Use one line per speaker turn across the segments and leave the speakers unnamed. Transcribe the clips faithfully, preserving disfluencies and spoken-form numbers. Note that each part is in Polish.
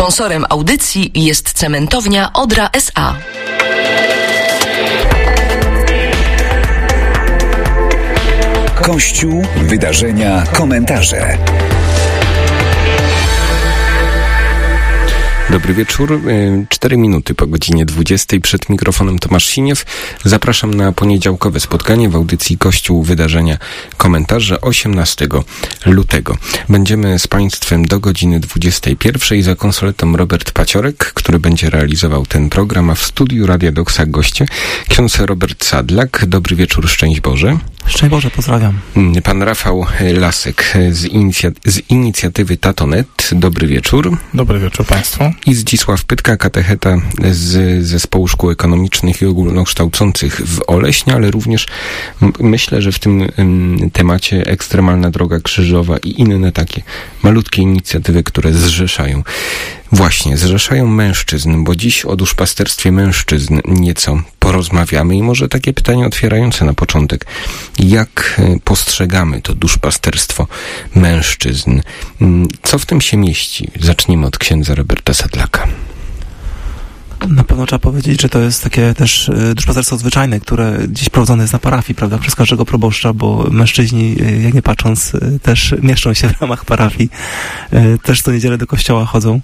Sponsorem audycji jest cementownia Odra S A.
Kościół, wydarzenia, komentarze.
Dobry wieczór. Cztery minuty po godzinie dwudziestej. Przed mikrofonem Tomasz Siniew. Zapraszam na poniedziałkowe spotkanie w audycji Kościół, wydarzenia, komentarze osiemnastego lutego. Będziemy z Państwem do godziny dwudziestej pierwszej. Za konsoletą Robert Paciorek, który będzie realizował ten program, a w studiu Radia Doksa goście ksiądz Robert Sadlak. Dobry wieczór, szczęść Boże.
Szczęść Boże, pozdrawiam. Pan
Rafał Lasek z, inicja- z inicjatywy Tatonet. Dobry wieczór.
Dobry wieczór Państwu.
I Zdzisław Pytka, katecheta z Zespołu Szkół Ekonomicznych i Ogólnokształcących w Oleśnie, ale również m- myślę, że w tym m, temacie Ekstremalna Droga Krzyżowa i inne takie malutkie inicjatywy, które zrzeszają. Właśnie, zrzeszają mężczyzn, bo dziś o duszpasterstwie mężczyzn nieco porozmawiamy i może takie pytanie otwierające na początek. Jak postrzegamy to duszpasterstwo mężczyzn? Co w tym się mieści? Zacznijmy od księdza Roberta Sadlaka.
Na pewno trzeba powiedzieć, że to jest takie też duszpasterstwo zwyczajne, które dziś prowadzone jest na parafii, prawda, przez każdego proboszcza, bo mężczyźni, jak nie patrząc, też mieszczą się w ramach parafii, też co niedzielę do kościoła chodzą.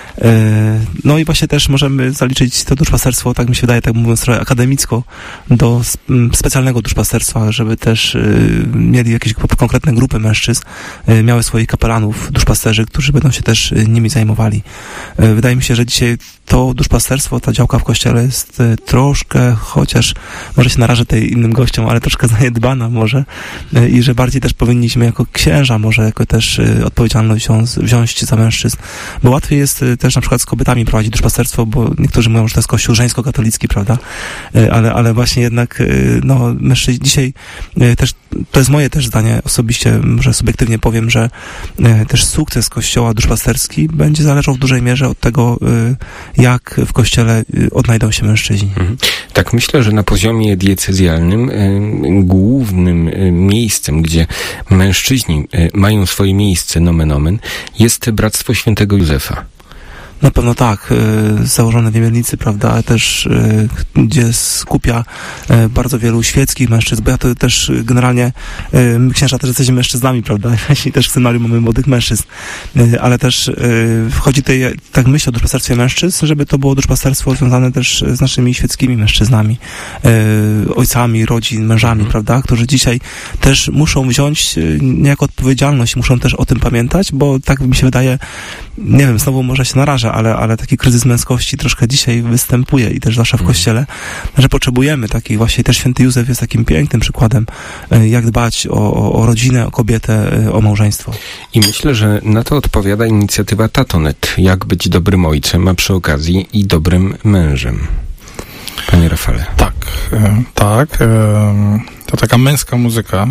No i właśnie też możemy zaliczyć to duszpasterstwo, tak mi się wydaje, tak mówiąc trochę akademicko, do specjalnego duszpasterstwa, żeby też mieli jakieś konkretne grupy mężczyzn, miały swoich kapelanów, duszpasterzy, którzy będą się też nimi zajmowali. Wydaje mi się, że dzisiaj to duszpasterstwo, ta działka w kościele jest troszkę, chociaż może się narażę tej innym gościom, ale troszkę zaniedbana może i że bardziej też powinniśmy jako księża może jako też odpowiedzialność wziąć, wziąć za mężczyzn, bo łatwiej jest też na przykład z kobietami prowadzić duszpasterstwo, bo niektórzy mówią, że to jest kościół żeńsko-katolicki, prawda, ale, ale właśnie jednak no mężczyźni dzisiaj też, to jest moje też zdanie osobiście, że subiektywnie powiem, że też sukces kościoła duszpasterski będzie zależał w dużej mierze od tego, jak w kościele odnajdą się mężczyźni. Mhm.
Tak, myślę, że na poziomie diecezjalnym y, głównym y, miejscem, gdzie mężczyźni y, mają swoje miejsce, nomen omen, jest Bractwo Świętego Józefa.
Na pewno tak, y, założone w Jemielnicy, prawda, ale też y, gdzie skupia y, bardzo wielu świeckich mężczyzn, bo ja to też y, generalnie, y, my księża też jesteśmy mężczyznami, prawda, i też w seminarium mamy młodych mężczyzn, y, ale też y, wchodzi tutaj tak myśl o duszpasterstwie mężczyzn, żeby to było duszpasterstwo związane też z naszymi świeckimi mężczyznami, y, ojcami, rodzin, mężami, mm. prawda, którzy dzisiaj też muszą wziąć y, niejako odpowiedzialność, muszą też o tym pamiętać, bo tak mi się wydaje, nie wiem, znowu może się narażę, ale, ale taki kryzys męskości troszkę dzisiaj występuje i też zwłaszcza w Kościele, że potrzebujemy takich właśnie, też święty Józef jest takim pięknym przykładem, jak dbać o, o, o rodzinę, o kobietę, o małżeństwo.
I myślę, że na to odpowiada inicjatywa Tatonet, jak być dobrym ojcem, a przy okazji i dobrym mężem. Panie Rafale.
Tak, tak. To taka męska muzyka.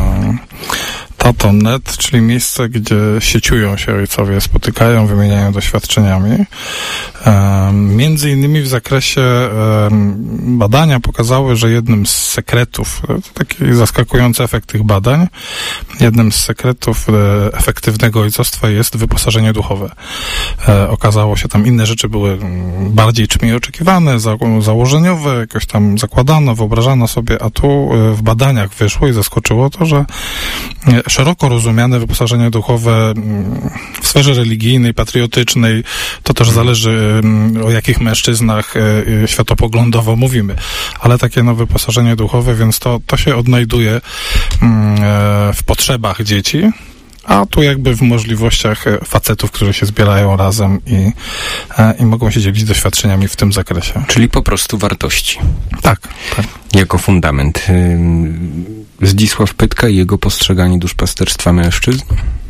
Tatonet, czyli miejsce, gdzie sieciują się ojcowie, spotykają, wymieniają doświadczeniami. Między innymi w zakresie badania pokazały, że jednym z sekretów, taki zaskakujący efekt tych badań, jednym z sekretów efektywnego ojcostwa jest wyposażenie duchowe. Okazało się, tam inne rzeczy były bardziej czy mniej oczekiwane, założeniowe, jakoś tam zakładano, wyobrażano sobie, a tu w badaniach wyszło i zaskoczyło to, że szeroko rozumiane wyposażenie duchowe w sferze religijnej, patriotycznej, to też zależy, o jakich mężczyznach światopoglądowo mówimy, ale takie no wyposażenie duchowe, więc to, to się odnajduje w potrzebach dzieci, a tu jakby w możliwościach facetów, którzy się zbierają razem i, i mogą się dzielić doświadczeniami w tym zakresie.
Czyli po prostu wartości.
Tak, tak.
Jako fundament. Zdzisław Pytka i jego postrzeganie duszpasterstwa mężczyzn?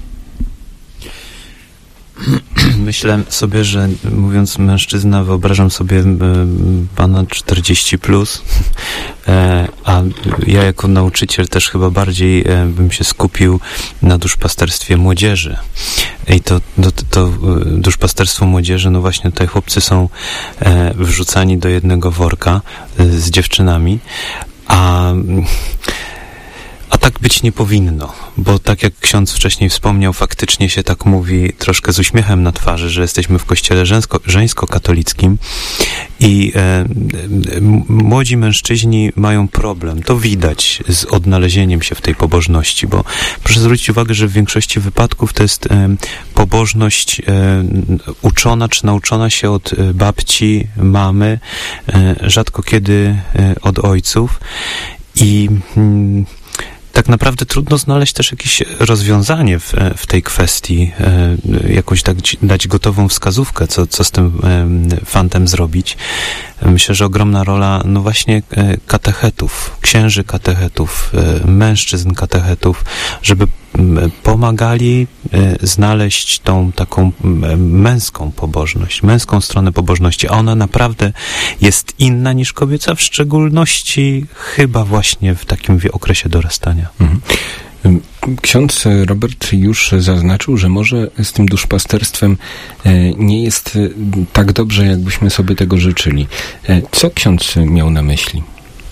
Myślę sobie, że mówiąc mężczyzna, wyobrażam sobie e, pana czterdzieści plus, e, a ja jako nauczyciel też chyba bardziej e, bym się skupił na duszpasterstwie młodzieży. I to, to, to duszpasterstwo młodzieży, no właśnie tutaj chłopcy są e, wrzucani do jednego worka e, z dziewczynami, a A tak być nie powinno, bo tak jak ksiądz wcześniej wspomniał, faktycznie się tak mówi troszkę z uśmiechem na twarzy, że jesteśmy w kościele żeńsko, żeńsko-katolickim i e, m, młodzi mężczyźni mają problem. To widać z odnalezieniem się w tej pobożności, bo proszę zwrócić uwagę, że w większości wypadków to jest e, pobożność e, uczona czy nauczona się od e, babci, mamy, e, rzadko kiedy e, od ojców i mm, tak naprawdę trudno znaleźć też jakieś rozwiązanie w, w tej kwestii, e, jakoś dać, dać gotową wskazówkę, co, co z tym e, fantem zrobić. Myślę, że ogromna rola, no właśnie, e, katechetów, księży katechetów, e, mężczyzn katechetów, żeby pomagali e, znaleźć tą taką e, męską pobożność, męską stronę pobożności, a ona naprawdę jest inna niż kobieca, w szczególności chyba właśnie w takim okresie dorastania.
Mhm. Ksiądz Robert już zaznaczył, że może z tym duszpasterstwem nie jest tak dobrze, jakbyśmy sobie tego życzyli. Co ksiądz miał na myśli?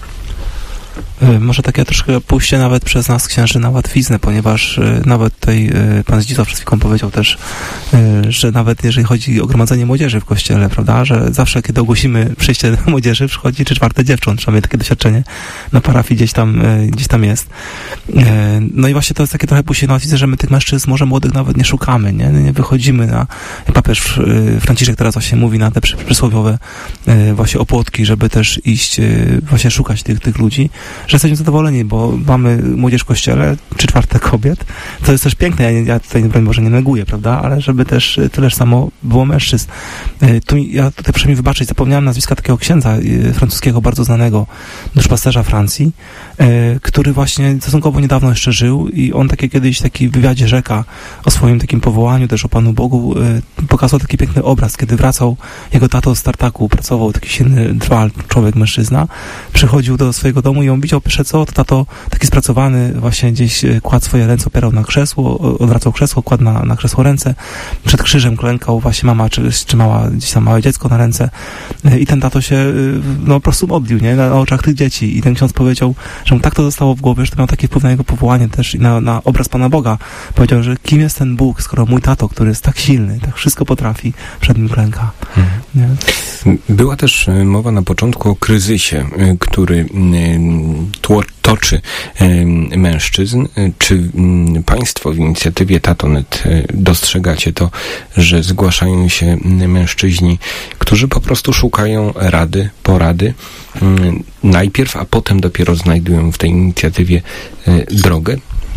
Może takie troszkę pójście nawet przez nas, księży, na łatwiznę, ponieważ y, nawet tutaj y, pan Zdzisław przed chwilą powiedział też, y, że nawet jeżeli chodzi o gromadzenie młodzieży w kościele, prawda, że zawsze, kiedy ogłosimy przyjście do młodzieży, przychodzi trzy czwarte dziewcząt, przynajmniej takie doświadczenie na parafii gdzieś tam, y, gdzieś tam jest. Y, no i właśnie to jest takie trochę pójście na łatwiznę, że my tych mężczyzn może młodych nawet nie szukamy, nie, nie wychodzimy na, papież y, Franciszek teraz właśnie mówi na te przy, przysłowiowe y, właśnie opłotki, żeby też iść, y, właśnie szukać tych, tych ludzi, że jesteśmy zadowoleni, bo mamy młodzież w kościele, trzy czwarte kobiet, to jest też piękne, ja, ja tutaj broń Boże nie neguję, prawda, ale żeby też tyleż samo było mężczyzn. Tu, ja tutaj proszę mi wybaczyć, zapomniałem nazwiska takiego księdza francuskiego, bardzo znanego, duszpasterza Francji, który właśnie stosunkowo niedawno jeszcze żył i on takie kiedyś taki w wywiadzie rzeka o swoim takim powołaniu, też o Panu Bogu, pokazał taki piękny obraz, kiedy wracał jego tato z tartaku, pracował taki silny drwal, człowiek, mężczyzna, przychodził do swojego domu i on widział pierwsze co, to tato taki spracowany właśnie gdzieś kładł swoje ręce, opierał na krzesło, odwracał krzesło, kładł na, na krzesło ręce, przed krzyżem klękał właśnie mama, czy trzymała gdzieś tam małe dziecko na ręce i ten tato się no po prostu modlił, nie, na oczach tych dzieci i ten ksiądz powiedział, że mu tak to zostało w głowie, że to miał taki wpływ na jego powołanie też i na, na obraz Pana Boga. Powiedział, że kim jest ten Bóg, skoro mój tato, który jest tak silny, tak wszystko potrafi, przed nim klęka. Hmm.
Była też mowa na początku o kryzysie, który tło, toczy mężczyzn. Czy państwo w inicjatywie Tatonet dostrzegacie to, że zgłaszają się mężczyźni, którzy po prostu szukają rady, porady najpierw, a potem dopiero znajdują w tej inicjatywie drogę?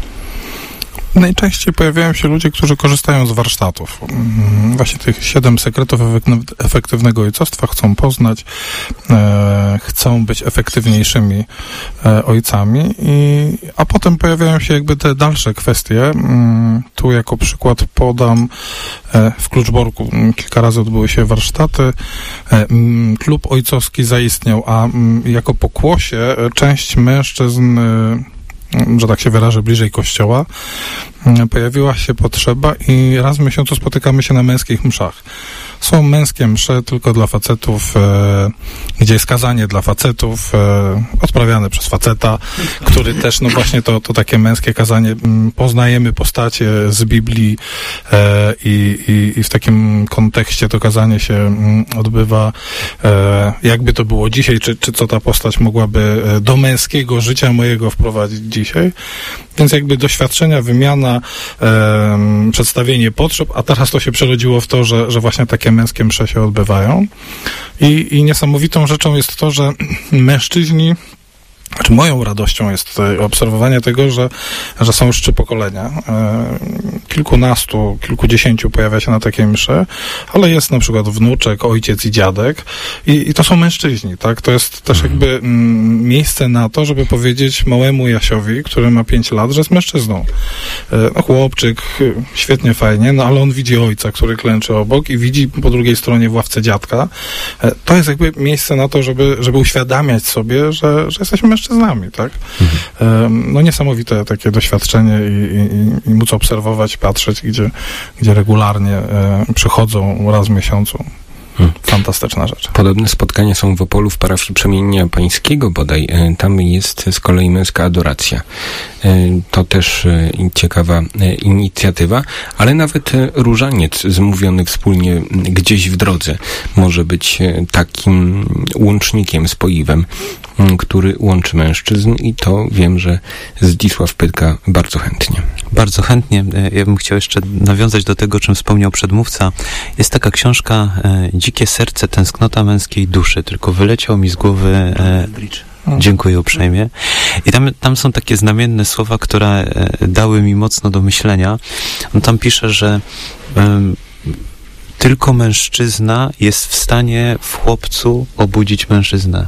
Najczęściej pojawiają się ludzie, którzy korzystają z warsztatów. Właśnie tych siedem sekretów efektywnego ojcostwa chcą poznać, e, chcą być efektywniejszymi e, ojcami, i, a potem pojawiają się jakby te dalsze kwestie. Tu jako przykład podam, e, w Kluczborku kilka razy odbyły się warsztaty. E, klub ojcowski zaistniał, a m, jako pokłosie część mężczyzn, e, że tak się wyrażę, bliżej kościoła, pojawiła się potrzeba i raz w miesiącu spotykamy się na męskich mszach. Są męskie msze tylko dla facetów, e, gdzie jest kazanie dla facetów, e, odprawiane przez faceta, który też, no właśnie to, to takie męskie kazanie, m, poznajemy postacie z Biblii e, i, i, i w takim kontekście to kazanie się m, odbywa, e, jakby to było dzisiaj, czy, czy co ta postać mogłaby do męskiego życia mojego wprowadzić dzisiaj. Więc jakby doświadczenia, wymiana, e, przedstawienie potrzeb, a teraz to się przerodziło w to, że, że właśnie takie męskie msze się odbywają. I, i niesamowitą rzeczą jest to, że mężczyźni, znaczy moją radością jest obserwowanie tego, że, że są już trzy pokolenia. Kilkunastu, kilkudziesięciu pojawia się na takiej mszy, ale jest na przykład wnuczek, ojciec i dziadek i, i to są mężczyźni, tak? To jest też jakby mm, miejsce na to, żeby powiedzieć małemu Jasiowi, który ma pięć lat, że jest mężczyzną. No, chłopczyk, świetnie, fajnie, no ale on widzi ojca, który klęczy obok i widzi po drugiej stronie w ławce dziadka. To jest jakby miejsce na to, żeby, żeby uświadamiać sobie, że, że jesteśmy mężczyznami. z nami, tak? Mhm. No niesamowite takie doświadczenie i, i, i móc obserwować, patrzeć, gdzie, gdzie regularnie e, przychodzą raz w miesiącu. Hmm. Fantastyczna rzecz.
Podobne spotkania są w Opolu w parafii Przemienienia Pańskiego bodaj. Tam jest z kolei męska adoracja. To też ciekawa inicjatywa, ale nawet różaniec zmówiony wspólnie gdzieś w drodze może być takim łącznikiem, spoiwem, który łączy mężczyzn i to wiem, że Zdzisław Pytka bardzo chętnie.
Bardzo chętnie. Ja bym chciał jeszcze nawiązać do tego, o czym wspomniał przedmówca. Jest taka książka Dzikie serce, tęsknota męskiej duszy, tylko wyleciał mi z głowy... E, dziękuję uprzejmie. I tam, tam są takie znamienne słowa, które e, dały mi mocno do myślenia. On tam pisze, że e, tylko mężczyzna jest w stanie w chłopcu obudzić mężczyznę.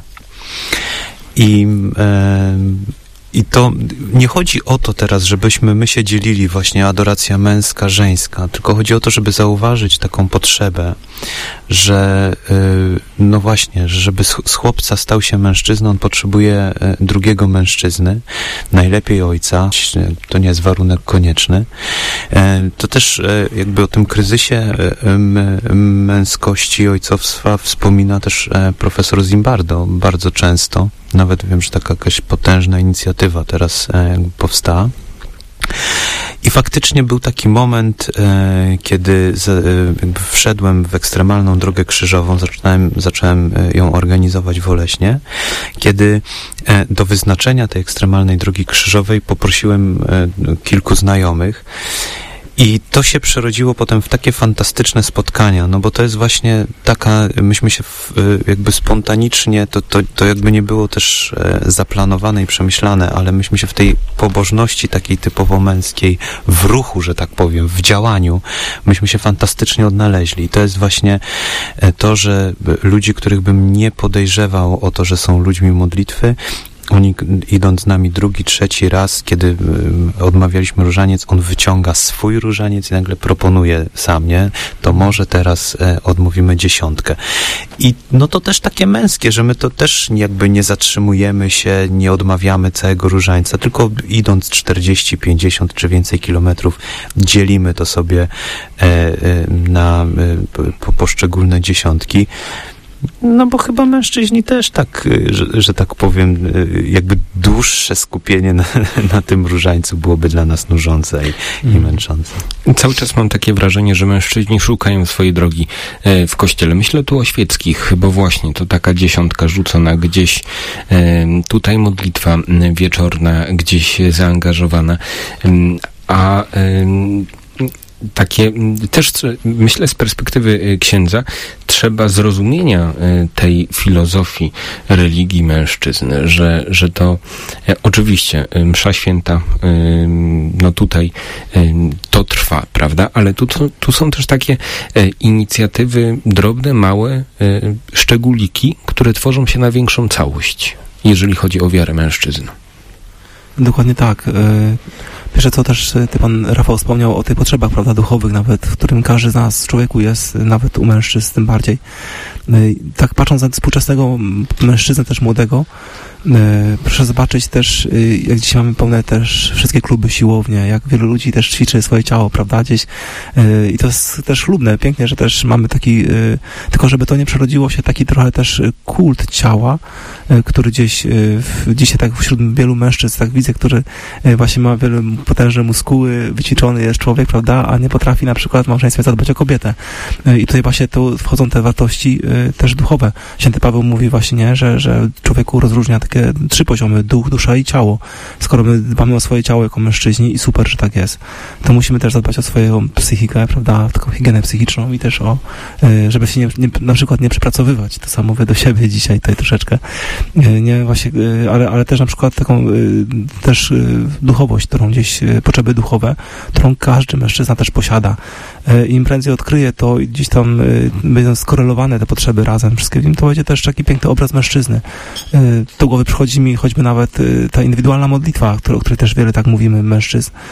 I, e, I to nie chodzi o to teraz, żebyśmy my się dzielili właśnie adoracja męska, żeńska, tylko chodzi o to, żeby zauważyć taką potrzebę, że y, no właśnie, żeby z, z chłopca stał się mężczyzną, on potrzebuje y, drugiego mężczyzny, najlepiej ojca, to nie jest warunek konieczny. Y, to też y, jakby o tym kryzysie y, y, męskości i ojcowstwa wspomina też y, profesor Zimbardo bardzo często. Nawet wiem, że taka jakaś potężna inicjatywa teraz e, powstała. I faktycznie był taki moment, e, kiedy z, e, jakby wszedłem w ekstremalną drogę krzyżową, zacząłem, zacząłem ją organizować w Oleśnie, kiedy e, do wyznaczenia tej ekstremalnej drogi krzyżowej poprosiłem e, kilku znajomych. I to się przerodziło potem w takie fantastyczne spotkania, no bo to jest właśnie taka, myśmy się w, jakby spontanicznie, to, to, to jakby nie było też zaplanowane i przemyślane, ale myśmy się w tej pobożności takiej typowo męskiej, w ruchu, że tak powiem, w działaniu, myśmy się fantastycznie odnaleźli. I to jest właśnie to, że ludzi, których bym nie podejrzewał o to, że są ludźmi modlitwy, oni idąc z nami drugi, trzeci raz, kiedy y, odmawialiśmy różaniec, on wyciąga swój różaniec i nagle proponuje sam, nie? To może teraz y, odmówimy dziesiątkę. I no to też takie męskie, że my to też jakby nie zatrzymujemy się, nie odmawiamy całego różańca, tylko idąc czterdzieści, pięćdziesiąt czy więcej kilometrów, dzielimy to sobie y, y, na y, po, poszczególne dziesiątki. No bo chyba mężczyźni też tak, że, że tak powiem, jakby dłuższe skupienie na, na tym różańcu byłoby dla nas nużące i, mm. i męczące.
Cały czas mam takie wrażenie, że mężczyźni szukają swojej drogi w kościele. Myślę tu o świeckich, bo właśnie to taka dziesiątka rzucona gdzieś, tutaj modlitwa wieczorna gdzieś zaangażowana, a takie też, myślę, z perspektywy księdza, trzeba zrozumienia tej filozofii religii mężczyzn, że, że to oczywiście msza święta, no tutaj to trwa, prawda? Ale tu, tu są też takie inicjatywy drobne, małe, szczególiki, które tworzą się na większą całość, jeżeli chodzi o wiarę mężczyzn.
Dokładnie tak. Pierwsze co też ty pan Rafał wspomniał o tych potrzebach, prawda, duchowych nawet, w którym każdy z nas człowieku jest, nawet u mężczyzn tym bardziej. Tak patrząc na współczesnego mężczyznę też młodego, proszę zobaczyć też, jak dzisiaj mamy pełne też wszystkie kluby, siłownie, jak wielu ludzi też ćwiczy swoje ciało, prawda, gdzieś i to jest też chlubne, pięknie, że też mamy taki, tylko żeby to nie przerodziło się taki trochę też kult ciała, który gdzieś dzisiaj tak wśród wielu mężczyzn, tak widzę, który właśnie ma wiele potężne muskuły, wyćwiczony jest człowiek, prawda, a nie potrafi na przykład w małżeństwie zadbać o kobietę. I tutaj właśnie tu wchodzą te wartości też duchowe. Święty Paweł mówi właśnie, nie, że, że człowieku rozróżnia takie trzy poziomy, duch, dusza i ciało. Skoro my dbamy o swoje ciało jako mężczyźni i super, że tak jest, to musimy też zadbać o swoją psychikę, prawda, taką higienę psychiczną i też o, żeby się nie, nie, na przykład nie przepracowywać. To samo mówię do siebie dzisiaj tutaj troszeczkę. Nie, właśnie, ale, ale też na przykład taką też duchowość, którą gdzieś, potrzeby duchowe, którą każdy mężczyzna też posiada. Im prędzej odkryje to i gdzieś tam będą skorelowane te potrzeby razem wszystkim, to będzie też taki piękny obraz mężczyzny. Do głowy przychodzi mi choćby nawet ta indywidualna modlitwa, o której też wiele tak mówimy mężczyzn.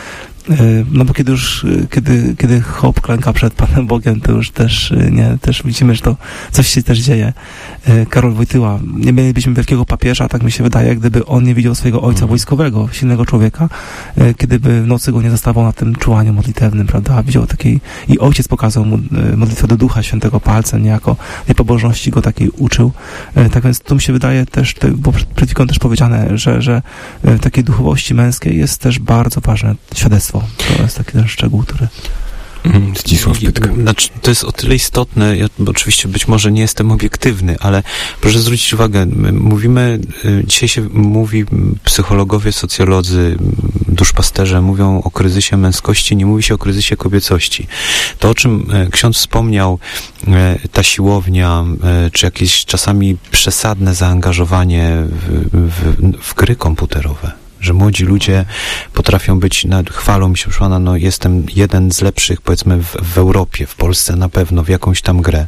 No bo kiedy już, kiedy, kiedy chłop klęka przed Panem Bogiem, to już też, nie, też widzimy, że to coś się też dzieje. Karol Wojtyła, nie mielibyśmy wielkiego papieża, tak mi się wydaje, gdyby on nie widział swojego ojca wojskowego, silnego człowieka, kiedyby w nocy go nie zostawał na tym czułaniu modlitewnym, prawda, widział takiej, i ojciec pokazał mu modlitwę do Ducha Świętego palcem, niejako tej pobożności go takiej uczył. Tak więc tu mi się wydaje też, bo przed chwilą też powiedziane, że, że w takiej duchowości męskiej jest też bardzo ważne świadectwo. To jest taki ten szczegół, który...
Zdzisław Pytka.
Znaczy, to jest o tyle istotne, ja oczywiście być może nie jestem obiektywny, ale proszę zwrócić uwagę, mówimy, dzisiaj się mówi, psychologowie, socjolodzy, duszpasterze mówią o kryzysie męskości, nie mówi się o kryzysie kobiecości. To, o czym ksiądz wspomniał, ta siłownia, czy jakieś czasami przesadne zaangażowanie w, w, w gry komputerowe, że młodzi ludzie potrafią być, nad, chwalą mi się przyszła, no jestem jeden z lepszych, powiedzmy, w, w Europie, w Polsce na pewno, w jakąś tam grę.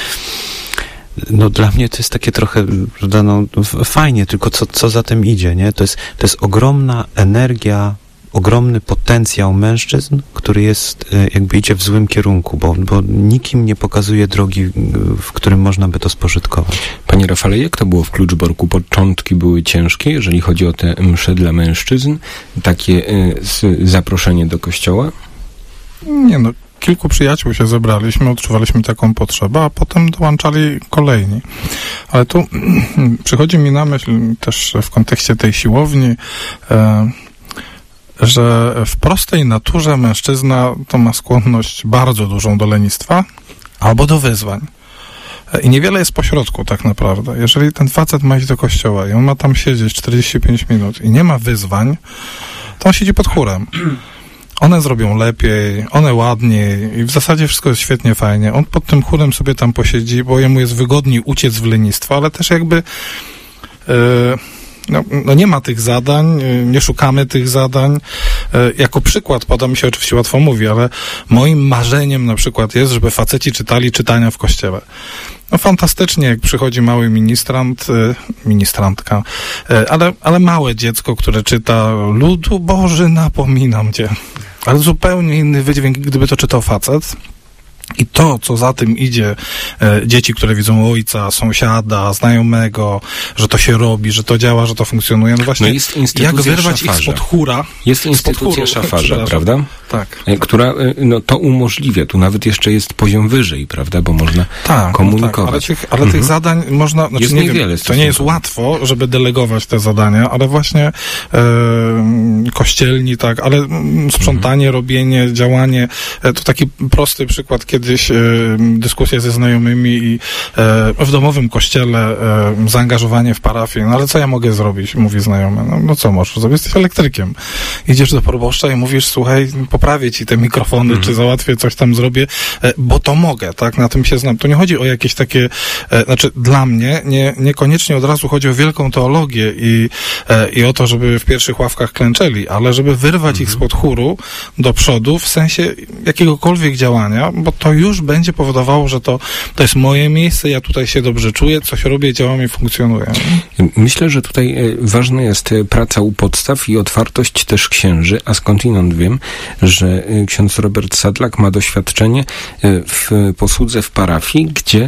No dla mnie to jest takie trochę, no fajnie, tylko co, co za tym idzie, nie? To jest, to jest ogromna energia, ogromny potencjał mężczyzn, który jest, jakby idzie w złym kierunku, bo, bo nikim nie pokazuje drogi, w którym można by to spożytkować.
Panie Rafale, jak to było w Kluczborku? Początki były ciężkie, jeżeli chodzi o te msze dla mężczyzn? Takie y, zaproszenie do kościoła?
Nie no, kilku przyjaciół się zebraliśmy, odczuwaliśmy taką potrzebę, a potem dołączali kolejni. Ale tu przychodzi mi na myśl też w kontekście tej siłowni, e, że w prostej naturze mężczyzna to ma skłonność bardzo dużą do lenistwa albo do wyzwań. I niewiele jest pośrodku tak naprawdę. Jeżeli ten facet ma iść do kościoła i on ma tam siedzieć czterdzieści pięć minut i nie ma wyzwań, to on siedzi pod chórem. One zrobią lepiej, one ładniej i w zasadzie wszystko jest świetnie, fajnie. On pod tym chórem sobie tam posiedzi, bo jemu jest wygodniej uciec w lenistwo, ale też jakby... Yy, No, no nie ma tych zadań, nie szukamy tych zadań. Jako przykład podam, mi się oczywiście łatwo mówi, ale moim marzeniem na przykład jest, żeby faceci czytali czytania w kościele. No fantastycznie, jak przychodzi mały ministrant, ministrantka, ale, ale małe dziecko, które czyta: ludu Boży, napominam cię. Ale zupełnie inny wydźwięk, gdyby to czytał facet. I to, co za tym idzie, e, dzieci, które widzą ojca, sąsiada, znajomego, że to się robi, że to działa, że to funkcjonuje. No właśnie,
no jest instytucja
jak wyrwać
szafarza.
ich spod chóra.
Jest instytucja szafarza, prawda?
Tak.
E, która no, to umożliwia. Tu nawet jeszcze jest poziom wyżej, prawda? Bo można tak, komunikować.
Tak, ale tych, ale tych mhm. zadań można... Znaczy,
jest
nie
niewiele.
Wiem, to nie jest łatwo, żeby delegować te zadania, ale właśnie e, kościelni, tak, ale sprzątanie, mhm. robienie, działanie. E, to taki prosty przykład, kiedyś e, dyskusja ze znajomymi i e, w domowym kościele e, zaangażowanie w parafię. No ale co ja mogę zrobić? Mówi znajomy. No, no co możesz zrobić? Jesteś elektrykiem. Idziesz do proboszcza i mówisz: słuchaj, poprawię ci te mikrofony, mhm. czy załatwię, coś tam zrobię, e, bo to mogę, tak? Na tym się znam. To nie chodzi o jakieś takie, e, znaczy dla mnie nie, niekoniecznie od razu chodzi o wielką teologię i, e, i o to, żeby w pierwszych ławkach klęczeli, ale żeby wyrwać mhm. ich spod chóru do przodu w sensie jakiegokolwiek działania, bo to już będzie powodowało, że to, to jest moje miejsce, ja tutaj się dobrze czuję, coś robię, działam i funkcjonuję.
Myślę, że tutaj ważna jest praca u podstaw i otwartość też księży, a skądinąd wiem, że ksiądz Robert Sadlak ma doświadczenie w posłudze w parafii, gdzie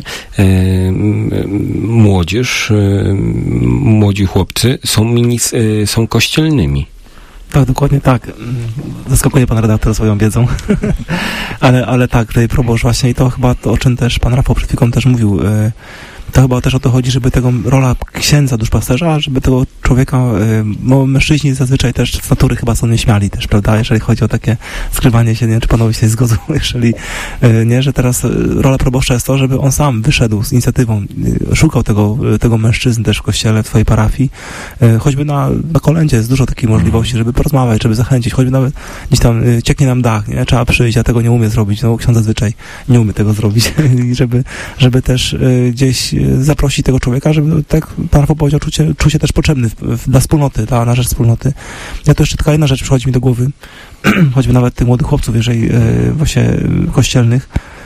młodzież, młodzi chłopcy są, minis, są kościelnymi.
Tak, dokładnie tak. Zaskakuje pan redaktor swoją wiedzą. ale, ale tak, tutaj proboszcz właśnie i to chyba to, o czym też pan Rafał przed chwilą też mówił, to chyba też o to chodzi, żeby tego rola księdza, duszpasterza, żeby tego człowieka, bo mężczyźni zazwyczaj też z natury chyba są nieśmiali też, prawda, jeżeli chodzi o takie skrywanie się, nie wiem, czy panowie się zgodzą, jeżeli, nie, że teraz rola proboszcza jest to, żeby on sam wyszedł z inicjatywą, szukał tego, tego mężczyzn też w kościele, w twojej parafii, choćby na, na kolędzie jest dużo takich możliwości, żeby porozmawiać, żeby zachęcić, choćby nawet gdzieś tam cieknie nam dach, nie, trzeba przyjść, ja tego nie umiem zrobić, no ksiądz zazwyczaj nie umie tego zrobić i żeby, żeby też gdzieś zaprosić tego człowieka, żeby, tak pan Rafał powiedział, czuł się, czuł się też potrzebny w, w, dla wspólnoty, dla, na rzecz wspólnoty. Ja to jeszcze taka jedna rzecz przychodzi mi do głowy, choćby nawet tych młodych chłopców, jeżeli e, właśnie kościelnych,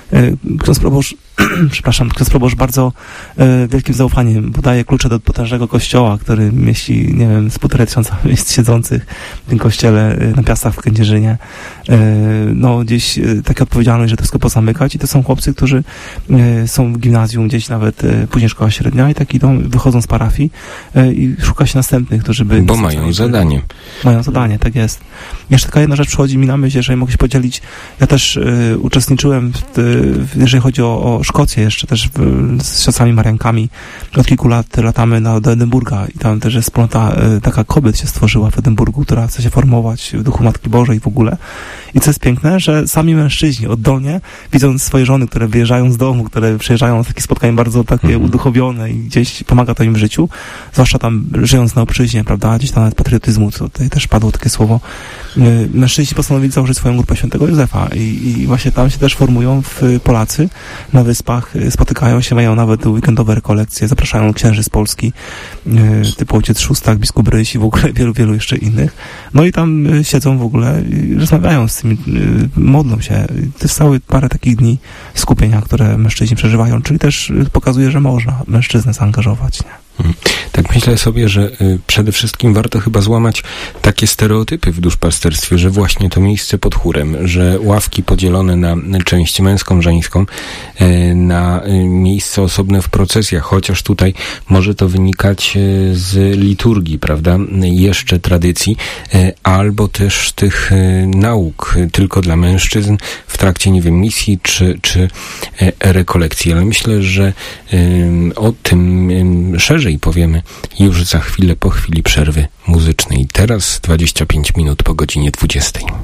ksiądz proboszcz, przepraszam, ksiądz proboszcz bardzo wielkim zaufaniem podaje klucze do potężnego kościoła, który mieści, nie wiem, z półtorej tysiąca miejsc siedzących w tym kościele na Piastach w Kędzierzynie. No, gdzieś taka odpowiedzialność, że to wszystko pozamykać i to są chłopcy, którzy są w gimnazjum, gdzieś nawet później szkoła średnia i tak idą, wychodzą z parafii i szuka się następnych, którzy by...
Bo mają zadanie.
Mają zadanie, tak jest. Jeszcze taka jedna rzecz przychodzi mi na myśl, jeżeli mogę się podzielić. Ja też y, uczestniczyłem, w, w, jeżeli chodzi o, o Szkocję, jeszcze też w, z siostrami Mariankami. Od kilku lat latamy na, do Edynburga i tam też jest wspólnota y, taka kobiet się stworzyła w Edynburgu, która chce się formować w duchu Matki Bożej w ogóle. I co jest piękne, że sami mężczyźni oddolnie, widząc swoje żony, które wyjeżdżają z domu, które przyjeżdżają z takich spotkań bardzo takie mhm. uduchowione i gdzieś pomaga to im w życiu, zwłaszcza tam żyjąc na obczyźnie, prawda, gdzieś tam nawet patriotyzmu, co tutaj też padło takie słowo. Mężczyźni postanowili założyć swoją grupę Świętego Józefa i, i właśnie tam się też formują w Polacy na Wyspach, spotykają się, mają nawet weekendowe rekolekcje, zapraszają księży z Polski, typu ojciec Szóstak, biskup Ryś i w ogóle wielu, wielu jeszcze innych. No i tam siedzą w ogóle i rozmawiają z tymi, modlą się. To jest cały parę takich dni skupienia, które mężczyźni przeżywają, czyli też pokazuje, że można mężczyznę zaangażować, nie?
Tak myślę sobie, że y, przede wszystkim warto chyba złamać takie stereotypy w duszpasterstwie, że właśnie to miejsce pod chórem, że ławki podzielone na część męską, żeńską, y, na y, miejsce osobne w procesjach, chociaż tutaj może to wynikać y, z liturgii, prawda, jeszcze tradycji, y, albo też tych y, nauk y, tylko dla mężczyzn w trakcie, nie wiem, misji czy, czy y, rekolekcji, ale myślę, że y, o tym y, szerzej powiemy już za chwilę po chwili przerwy muzycznej. Teraz dwadzieścia pięć minut po godzinie dwudziestej.